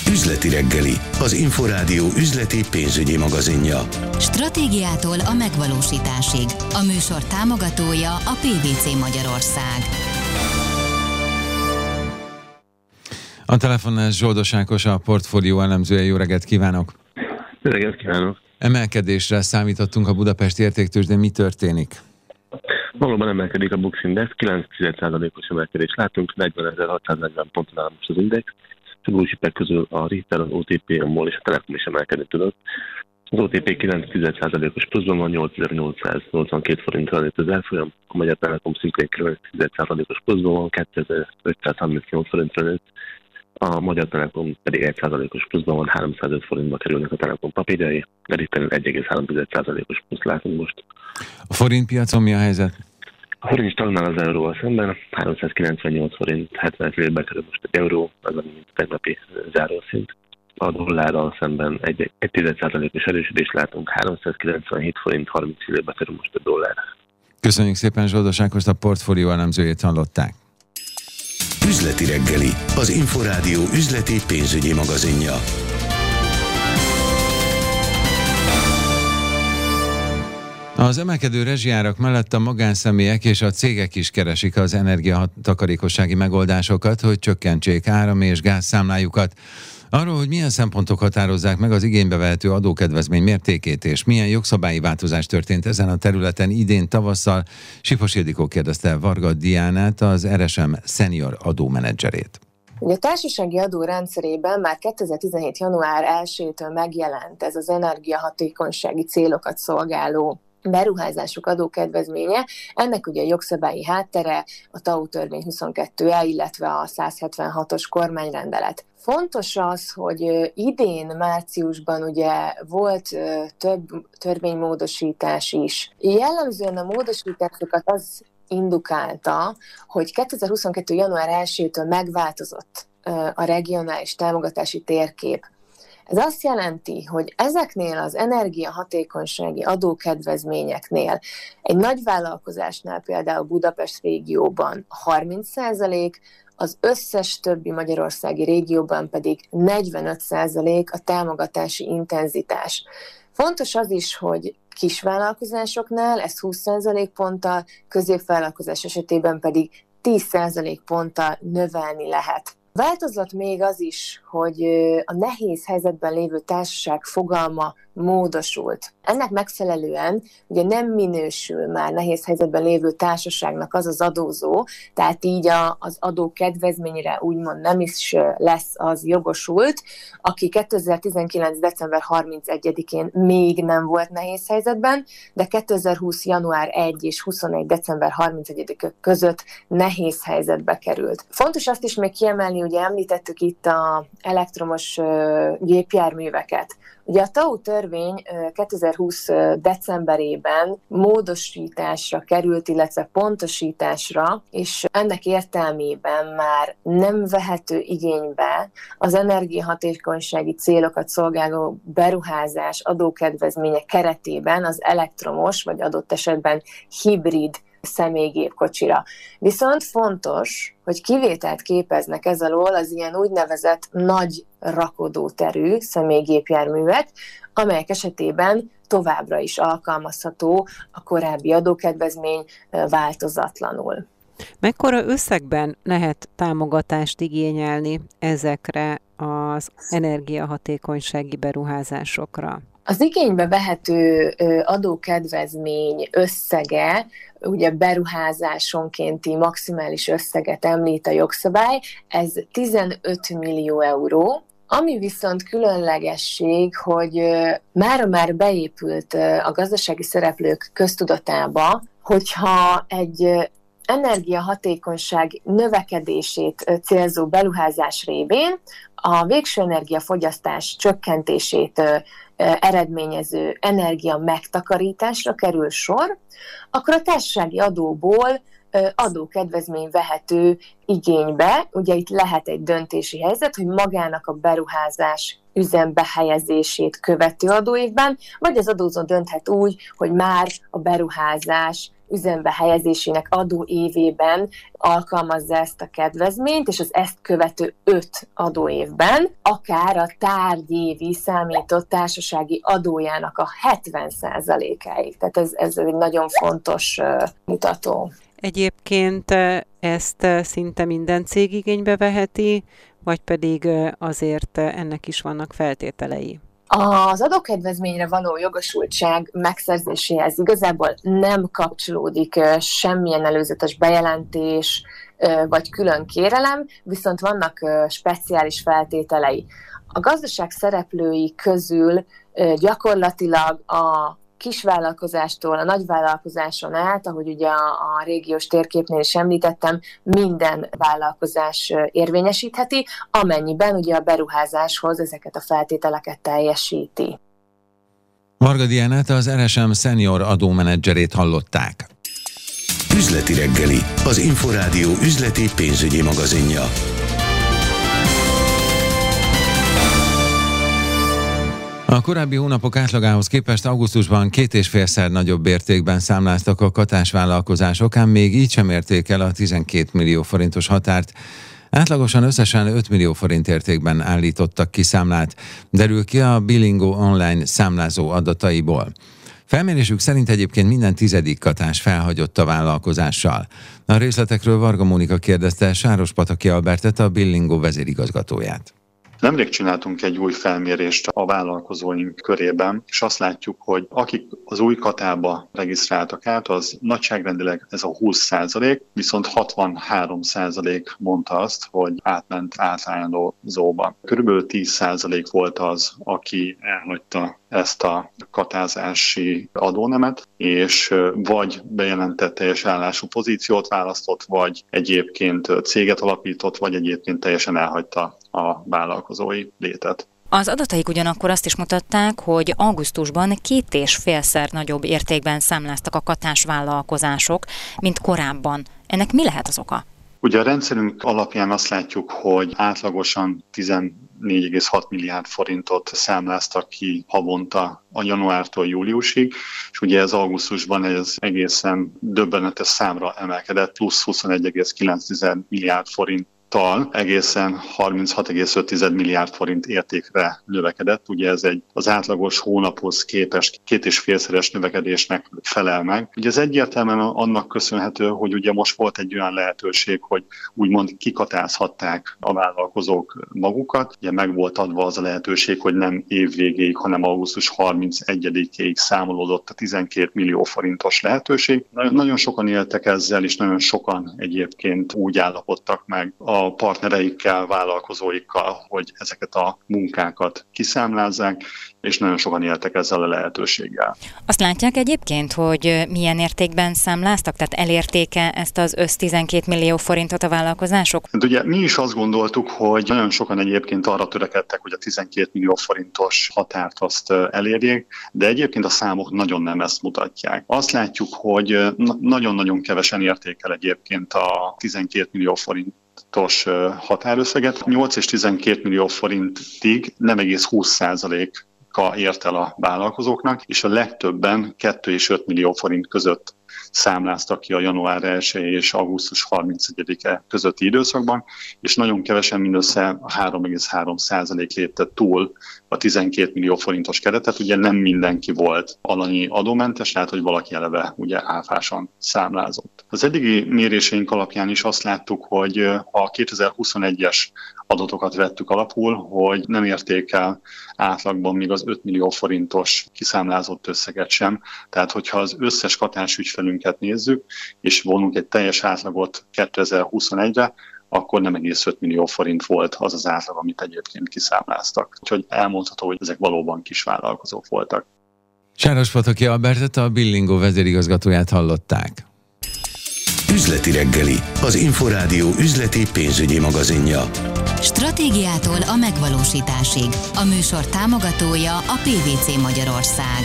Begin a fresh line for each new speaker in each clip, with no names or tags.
Üzleti reggeli, az Inforádió üzleti pénzügyi magazinja.
Stratégiától a megvalósításig. A műsor támogatója a PwC Magyarország.
A telefonnál Zsoldos Ákos, a portfólió elemzője. Jó reggelt kívánok!
Jó reggelt kívánok!
Emelkedésre számítottunk a budapesti értéktőzsdén, mi történik?
Valóban emelkedik a Bux Index, 9%-os emelkedést látunk, 40.640 ponton áll most az index. A blue-chipek közül a Richter, az OTP, a MOL és a Telekom is emelkedni tudott. Az OTP 9%-os pluszban van, 8.882 forintra lett az árfolyam, a Magyar Telekom szintén 9%-os pluszban van, 2.538 forintra lett, a Magyar Telekom pedig 1%-os pluszban van, 305 forintba kerülnek a Telekom papírjai, de Richteren 1,3%-os plusz látunk most.
A forintpiacon mi a helyzet?
A forint stagnál az euróval szemben, 398 forint 70 félbe kerül most egy euró, az a tegnapi zárószint. A dollárral szemben 1,1%-os erősödést látunk, 397 forint 30 félbe kerül most a dollár.
Köszönjük szépen, Zsoldos Ákost, a portfólió elemzőjét hallották.
Üzleti reggeli, az Inforádió üzleti pénzügyi magazinja.
Az emelkedő rezsijárak mellett a magánszemélyek és a cégek is keresik az energiatakarékossági megoldásokat, hogy csökkentsék áram- és gázszámlájukat. Arról, hogy milyen szempontok határozzák meg az igénybe vehető adókedvezmény mértékét, és milyen jogszabályi változás történt ezen a területen idén tavasszal, Sipos Ildikó kérdezte Varga Diánát, az RSM senior adómenedzserét.
Ugye a társasági adó rendszerében már 2017. január 1-től megjelent ez az energiahatékonysági célokat szolgáló beruházások adókedvezménye. Ennek ugye a jogszabályi háttere a TAU törvény 22E, illetve a 176-os kormányrendelet. Fontos az, hogy idén márciusban ugye volt több törvénymódosítás is. Jellemzően a módosításokat az indukálta, hogy 2022. január 1-től megváltozott a regionális támogatási térkép. Ez azt jelenti, hogy ezeknél az energiahatékonysági adókedvezményeknél egy nagy vállalkozásnál, például Budapest régióban 30%, az összes többi magyarországi régióban pedig 45% a támogatási intenzitás. Fontos az is, hogy kisvállalkozásoknál ez 20% ponttal, középvállalkozás esetében pedig 10% ponttal növelni lehet. Változott még az is, hogy a nehéz helyzetben lévő társaság fogalma módosult. Ennek megfelelően ugye nem minősül már nehéz helyzetben lévő társaságnak az az adózó, tehát így az adó kedvezményre úgymond nem is lesz az jogosult, aki 2019. december 31-én még nem volt nehéz helyzetben, de 2020. január 1 és 21. december 31 között nehéz helyzetbe került. Fontos azt is még kiemelni, ugye említettük itt az elektromos gépjárműveket. Ugye a TAU törvény 2020. decemberében módosításra került, illetve pontosításra, és ennek értelmében már nem vehető igénybe az energiahatékonysági célokat szolgáló beruházás adókedvezmények keretében az elektromos, vagy adott esetben hibrid személygépkocsira. Viszont fontos, hogy kivételt képeznek ez alól az ilyen úgynevezett nagy rakodóterű személygépjárművek, amelyek esetében továbbra is alkalmazható a korábbi adókedvezmény változatlanul.
Mekkora összegben lehet támogatást igényelni ezekre az energiahatékonysági beruházásokra?
Az igénybe vehető adókedvezmény összege, ugye beruházásonkénti maximális összeget említ a jogszabály, ez 15 millió euró, ami viszont különlegesség, hogy már beépült a gazdasági szereplők köztudatába, hogyha egy energiahatékonyság növekedését célzó beruházás révén a végső energiafogyasztás csökkentését eredményező energia megtakarításra kerül sor, akkor a társasági adóból adókedvezmény vehető igénybe. Ugye itt lehet egy döntési helyzet, hogy magának a beruházás üzembe helyezését követő adóévben, vagy az adózó dönthet úgy, hogy már a beruházás üzembe helyezésének adóévében alkalmazza ezt a kedvezményt, és az ezt követő 5 adóévben akár a tárgyévi számított társasági adójának a 70%-áig. Tehát ez egy nagyon fontos mutató.
Egyébként ezt szinte minden cég igénybe veheti, vagy pedig azért ennek is vannak feltételei?
Az adókedvezményre való jogosultság megszerzéséhez igazából nem kapcsolódik semmilyen előzetes bejelentés vagy külön kérelem, viszont vannak speciális feltételei. A gazdaság szereplői közül gyakorlatilag a kisvállalkozástól a nagyvállalkozáson át, ahogy ugye a régiós térképnél is említettem, minden vállalkozás érvényesítheti, amennyiben ugye a beruházáshoz ezeket a feltételeket teljesíti.
Varga Diánát, az RSM senior adómenedzserét hallották.
Üzleti reggeli, az Inforádió üzleti pénzügyi magazinja.
A korábbi hónapok átlagához képest augusztusban 2,5-szer nagyobb értékben számláztak a katásvállalkozások, ám még így sem érték el a 12 millió forintos határt. Átlagosan összesen 5 millió forint értékben állítottak ki számlát, derül ki a Bilingo online számlázó adataiból. Felmérésük szerint egyébként minden 10. katás felhagyott a vállalkozással. A részletekről Varga Mónika kérdezte Sárospataki Albertet, a Bilingo vezérigazgatóját.
Nemrég csináltunk egy új felmérést a vállalkozóink körében, és azt látjuk, hogy akik az új katába regisztráltak át, az nagyságrendileg ez a 20%, viszont 63% mondta azt, hogy átment átlányozóba. Körülbelül 10% volt az, aki elhagyta ezt a katázási adónemet, és vagy bejelentett teljes állású pozíciót választott, vagy egyébként céget alapított, vagy egyébként teljesen elhagyta a vállalkozói létet.
Az adataik ugyanakkor azt is mutatták, hogy augusztusban 2,5-szer nagyobb értékben számláztak a katásvállalkozások, mint korábban. Ennek mi lehet az oka?
Ugye a rendszerünk alapján azt látjuk, hogy átlagosan 14,6 milliárd forintot számláztak ki havonta a januártól júliusig, és ugye ez augusztusban ez egészen döbbenetes számra emelkedett, plusz 21,9 milliárd forint egészen 36,5 milliárd forint értékre növekedett. Ugye ez az átlagos hónaphoz képest 2,5-szeres növekedésnek felel meg. Ugye ez egyértelműen annak köszönhető, hogy ugye most volt egy olyan lehetőség, hogy úgymond kikatázhatták a vállalkozók magukat. Ugye meg volt adva az a lehetőség, hogy nem év végéig, hanem augusztus 31-ig számolódott a 12 millió forintos lehetőség. Nagyon sokan éltek ezzel, és nagyon sokan egyébként úgy állapodtak meg a partnereikkel, vállalkozóikkal, hogy ezeket a munkákat kiszámlázzák, és nagyon sokan éltek ezzel a lehetőséggel.
Azt látják egyébként, hogy milyen értékben számláztak? Tehát elérték-e ezt az 12 millió forintot a vállalkozások?
Hát ugye mi is azt gondoltuk, hogy nagyon sokan egyébként arra törekedtek, hogy a 12 millió forintos határt azt elérjék, de egyébként a számok nagyon nem ezt mutatják. Azt látjuk, hogy nagyon-nagyon kevesen érték el egyébként a 12 millió forintos határösszeget. 8 és 12 millió forintig nem egész 20%-a ért el a vállalkozóknak, és a legtöbben 2 és 5 millió forint között számláztak ki a január 1 és augusztus 31-e közötti időszakban, és nagyon kevesen, mindössze 3,3% lépte túl a 12 millió forintos keretet. Ugye nem mindenki volt alanyi adómentes, tehát hogy valaki eleve ugye áfásan számlázott. Az eddigi méréseink alapján is azt láttuk, hogy a 2021-es adatokat vettük alapul, hogy nem érték el átlagban még az 5 millió forintos kiszámlázott összeget sem. Tehát, hogyha az összes katás ügyfelünket nézzük, és vonunk egy teljes átlagot 2021-re, akkor nem egész 5 millió forint volt az az átlag, amit egyébként kiszámláztak. Úgyhogy elmondható, hogy ezek valóban kisvállalkozók voltak.
Sárospataki Albertet, a Bilingo vezérigazgatóját hallották.
Üzleti reggeli, az Inforádió üzleti pénzügyi magazinja.
Stratégiától a megvalósításig. A műsor támogatója a PwC Magyarország.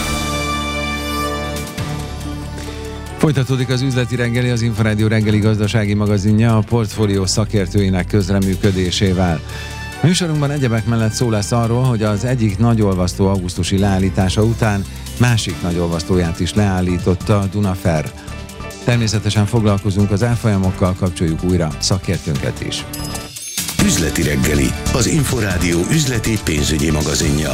Folytatódik az üzleti reggeli, az Inforádió reggeli gazdasági magazinja a portfólió szakértőinek közreműködésével. Műsorunkban egyebek mellett szó lesz arról, hogy az egyik nagyolvasztó augusztusi leállítása után másik nagyolvasztóját is leállította a Dunafer. Természetesen foglalkozunk az árfolyamokkal, kapcsoljuk újra szakértőnket is.
Üzleti reggeli, az Inforádió üzleti pénzügyi magazinja.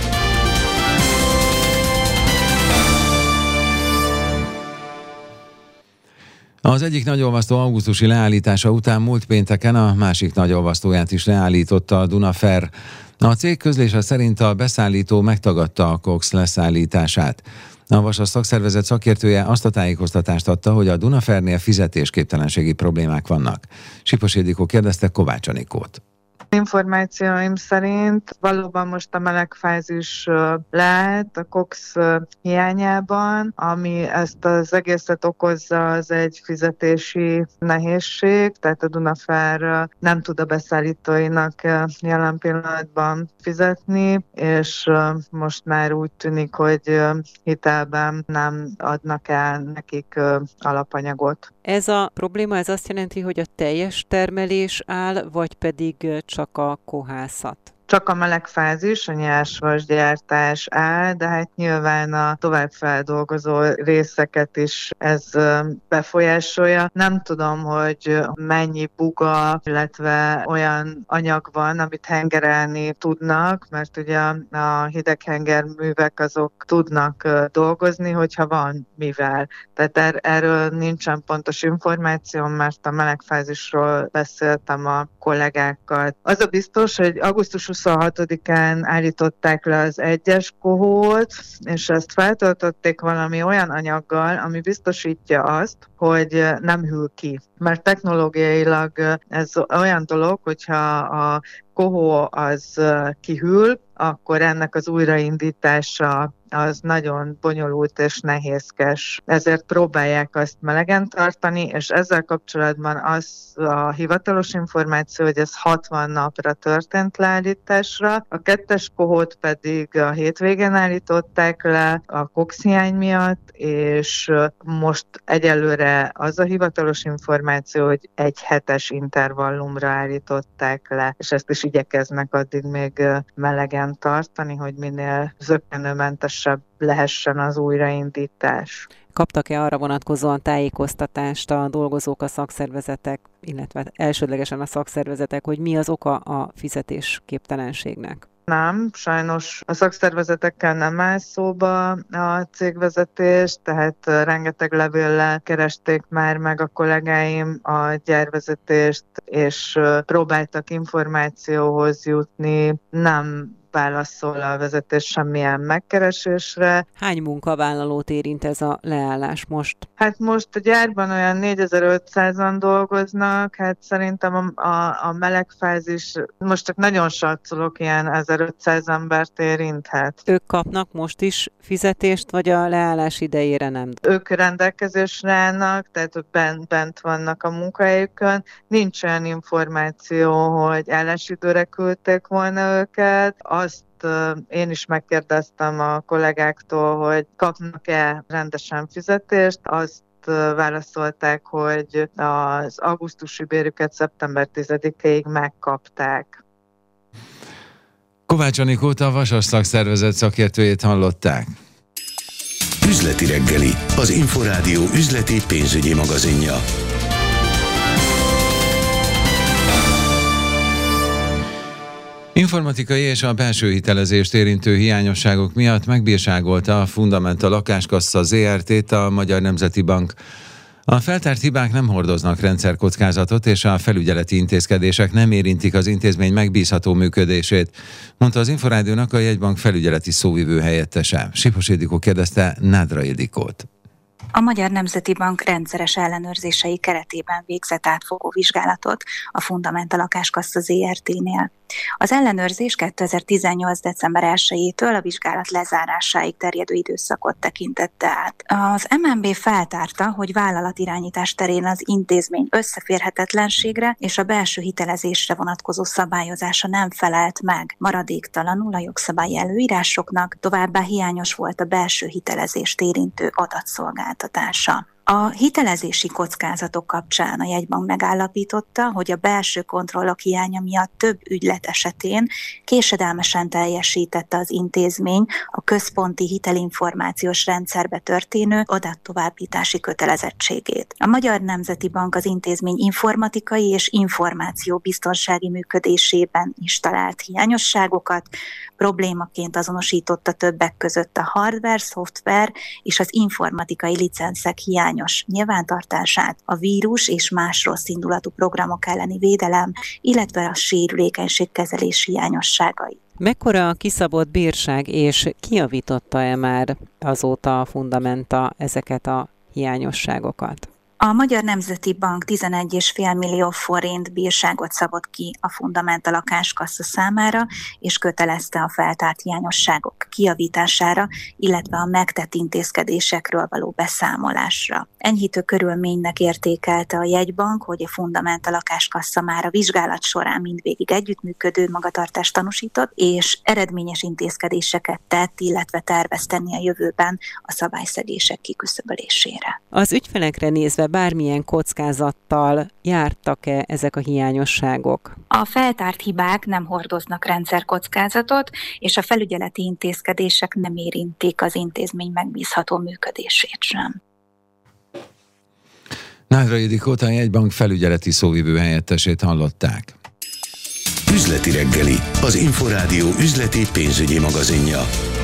Az egyik nagyolvasztó augusztusi leállítása után múlt pénteken a másik nagyolvasztóját is leállította a Dunafer. A cég közlése szerint a beszállító megtagadta a Cox leszállítását. A Vasas szakszervezet szakértője azt a tájékoztatást adta, hogy a Dunafernél fizetésképtelenségi problémák vannak. Sipos Ildikó kérdezte Kovács Anikót.
Információim szerint valóban most a melegfázis lehet a Cox hiányában, ami ezt az egészet okozza, az egy fizetési nehézség, tehát a Dunafer nem tud a beszállítóinak jelen pillanatban fizetni, és most már úgy tűnik, hogy hitelben nem adnak el nekik alapanyagot.
Ez a probléma, ez azt jelenti, hogy a teljes termelés áll, vagy pedig csak a kohászat?
Csak a melegfázis, a nyersvasgyártás áll, de hát nyilván a továbbfeldolgozó részeket is ez befolyásolja. Nem tudom, hogy mennyi buga, illetve olyan anyag van, amit hengerelni tudnak, mert ugye a hideghengerművek azok tudnak dolgozni, hogyha van mivel. Tehát erről nincsen pontos információm, mert a melegfázisról beszéltem a kollégákkal. Az a biztos, hogy augusztus 26-án állították le az 1-es kohót, és ezt feltöltötték valami olyan anyaggal, ami biztosítja azt, hogy nem hűl ki. Mert technológiailag ez olyan dolog, hogyha a kohó az kihűl, akkor ennek az újraindítása az nagyon bonyolult és nehézkes. Ezért próbálják azt melegen tartani, és ezzel kapcsolatban az a hivatalos információ, hogy ez 60 napra történt leállításra. A 2-es kohót pedig a hétvégén állították le a Cox hiány miatt, és most egyelőre az a hivatalos információ, hogy egy hetes intervallumra állították le, és ezt is igyekeznek addig még melegen tartani, hogy minél zökkenőmentesebb lehessen az újraindítás.
Kaptak-e arra vonatkozóan tájékoztatást a dolgozók, a szakszervezetek, illetve elsődlegesen a szakszervezetek, hogy mi az oka a fizetésképtelenségnek?
Nem, sajnos a szakszervezetekkel nem áll szóba a cégvezetés, tehát rengeteg levéllel keresték már meg a kollégáim a gyárvezetést, és próbáltak információhoz jutni, nem válaszol a vezetés semmilyen megkeresésre.
Hány munkavállalót érint ez a leállás most?
Hát most a gyárban olyan 4500-an dolgoznak, hát szerintem a melegfázis, most csak nagyon satszolok, ilyen 1500 embert érinthet.
Ők kapnak most is fizetést, vagy a leállás idejére nem?
Ők rendelkezésre állnak, tehát bent vannak a munkahelyükön. Nincs olyan információ, hogy állásidőre küldték volna őket. Azt én is megkérdeztem a kollégáktól, hogy kapnak-e rendesen fizetést. Azt válaszolták, hogy az augusztusi bérüket szeptember 10-ig megkapták.
Kovács Anikót, a Vasas szakszervezet szakértőjét hallották.
Üzleti reggeli, az Inforádió üzleti pénzügyi magazinja.
Informatikai és a belső hitelezést érintő hiányosságok miatt megbírságolta a Fundamenta Lakáskassa Zrt-t a Magyar Nemzeti Bank. A feltárt hibák nem hordoznak rendszerkockázatot, és a felügyeleti intézkedések nem érintik az intézmény megbízható működését, mondta az Inforádiónak a jegybank felügyeleti szóvivő helyettese. Sipos Ildikó kérdezte Nádra Ildikót.
A Magyar Nemzeti Bank rendszeres ellenőrzései keretében végzett átfogó vizsgálatot a Fundamenta Lakáskassa Zrt-nél. Az ellenőrzés 2018. december 1-től a vizsgálat lezárásáig terjedő időszakot tekintette át. Az MNB feltárta, hogy vállalatirányítás terén az intézmény összeférhetetlenségre és a belső hitelezésre vonatkozó szabályozása nem felelt meg maradéktalanul a jogszabályi előírásoknak, továbbá hiányos volt a belső hitelezést érintő adatszolgáltatása. A hitelezési kockázatok kapcsán a jegybank megállapította, hogy a belső kontrollok hiánya miatt több ügylet esetén késedelmesen teljesítette az intézmény a központi hitelinformációs rendszerbe történő adattovábbítási kötelezettségét. A Magyar Nemzeti Bank az intézmény informatikai és információbiztonsági működésében is talált hiányosságokat, problémaként azonosította többek között a hardware, szoftver és az informatikai licenszek hiányos nyilvántartását, a vírus és más rosszindulatú programok elleni védelem, illetve a sérülékenységkezelés hiányosságai.
Mekkora a kiszabott bírság, és kijavította-e már azóta a Fundamenta ezeket a hiányosságokat?
A Magyar Nemzeti Bank 11,5 millió forint bírságot szabott ki a Fundamenta lakáskassa számára, és kötelezte a feltárt hiányosságok kijavítására, illetve a megtett intézkedésekről való beszámolásra. Enyhítő körülménynek értékelte a jegybank, hogy a Fundamenta lakáskassa már a vizsgálat során mindvégig együttműködő magatartást tanúsított, és eredményes intézkedéseket tett, illetve tervez tenni a jövőben a szabályszegések kiküszöbölésére.
Az ügyfelekre nézve bármilyen kockázattal jártak-e ezek a hiányosságok?
A feltárt hibák nem hordoznak rendszerkockázatot, és a felügyeleti intézkedések nem érintik az intézmény megbízható működését sem.
Nádrai Ildikót, a jegybank felügyeleti szóvivő helyettesét hallották.
Üzleti reggeli, az Inforádió üzleti pénzügyi magazinja.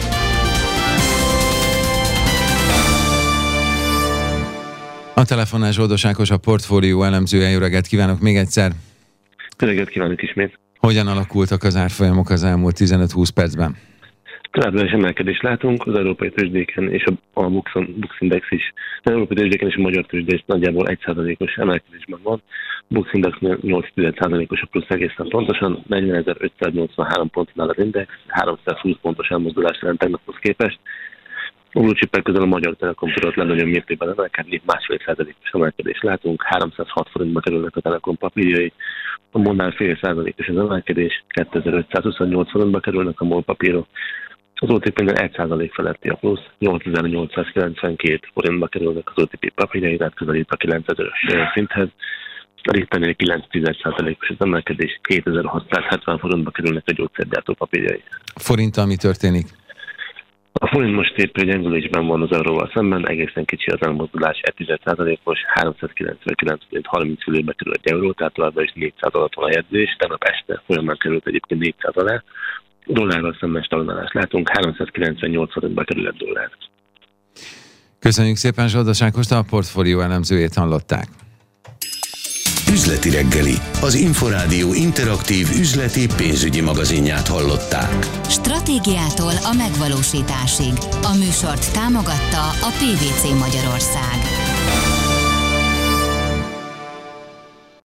A telefonás Zsoldos Ákos, a portfólió elemzője. Jó reggelt kívánok még egyszer!
Jó reggelt kívánok ismét!
Hogyan alakultak az árfolyamok az elmúlt 15-20 percben?
Továbbra is emelkedést látunk az európai tőzsdéken és a Bux Index is. Az európai tőzsdéken és a magyar tőzsdé is nagyjából 1%-os emelkedésben van. Bux Indexnél 8,1%-os a plusz egészen pontosan, 40.583 pontnál az Index, 320 pontos elmozdulás jelent tegnaphoz képest. A blue chipek közül a Magyar Telekom tudott legnagyobb mértékben emelkedni, 1,5%-os emelkedést látunk, 306 forintba kerülnek a Telekom papírjai, a MOL-nál 0,5%-os az emelkedés, 2528 forintba kerülnek a MOL papírok, az OTP-nél 1% feletti a plusz, 8892 forintba kerülnek az OTP papírjai, tehát közelít a 9000-ös szinthez, a Richternél 9,1%-os az emelkedés, 2670 forintba kerülnek a gyógyszergyártó papírjai.
Forinttal mi történik?
A forint most épp gyengülésben van az euróval szemben, egészen kicsi az elmozdulás, 1,1%-os, 399 forint 30 fillébe kerül egy euró, tehát továbbra is 400 alatt van a jegyzés, tegnap este folyamán került egyébként 400 alá. Dollárral szemben stagnálást látunk, 398 forintba kerül egy dollár.
Köszönjük szépen Zsoldos Ákost, a portfólió elemzőjét hallották.
Üzleti reggeli, az Inforádió interaktív üzleti pénzügyi magazinját hallották.
Stratégiától a megvalósításig. A műsort támogatta a PVC Magyarország.